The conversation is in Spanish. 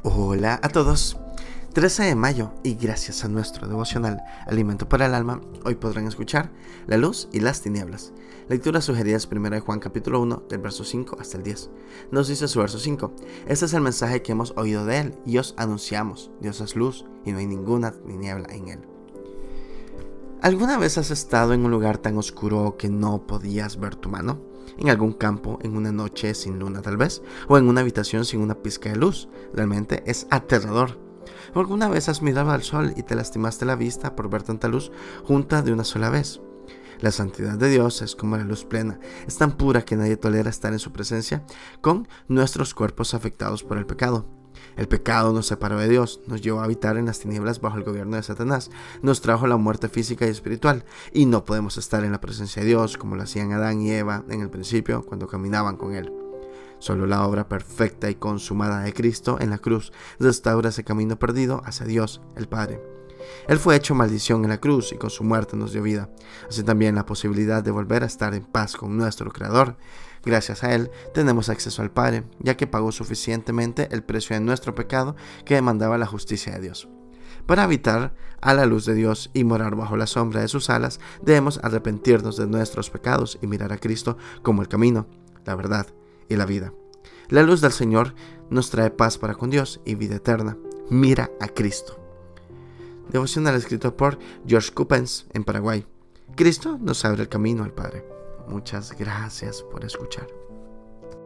Hola a todos, 13 de mayo y gracias a nuestro devocional Alimento para el Alma, hoy podrán escuchar La luz y las tinieblas. Lectura sugerida es 1 de Juan capítulo 1 del verso 5 hasta el 10. Nos dice su verso 5: Este es el mensaje que hemos oído de él y os anunciamos: Dios es luz y no hay ninguna tiniebla en él. ¿Alguna vez has estado en un lugar tan oscuro que no podías ver tu mano? En algún campo, en una noche sin luna tal vez, o en una habitación sin una pizca de luz. Realmente es aterrador. ¿O alguna vez has mirado al sol y te lastimaste la vista por ver tanta luz junta de una sola vez? La santidad de Dios es como la luz plena, es tan pura que nadie tolera estar en su presencia con nuestros cuerpos afectados por el pecado. El pecado nos separó de Dios, nos llevó a habitar en las tinieblas bajo el gobierno de Satanás, nos trajo la muerte física y espiritual, y no podemos estar en la presencia de Dios como lo hacían Adán y Eva en el principio cuando caminaban con Él. Solo la obra perfecta y consumada de Cristo en la cruz restaura ese camino perdido hacia Dios, el Padre. Él fue hecho maldición en la cruz y con su muerte nos dio vida, así también la posibilidad de volver a estar en paz con nuestro Creador. Gracias a Él tenemos acceso al Padre, ya que pagó suficientemente el precio de nuestro pecado que demandaba la justicia de Dios. Para habitar a la luz de Dios y morar bajo la sombra de sus alas, debemos arrepentirnos de nuestros pecados y mirar a Cristo como el camino, la verdad y la vida. La luz del Señor nos trae paz para con Dios y vida eterna. Mira a Cristo. Devocional escrito por George Coupens en Paraguay. Cristo nos abre el camino al Padre. Muchas gracias por escuchar.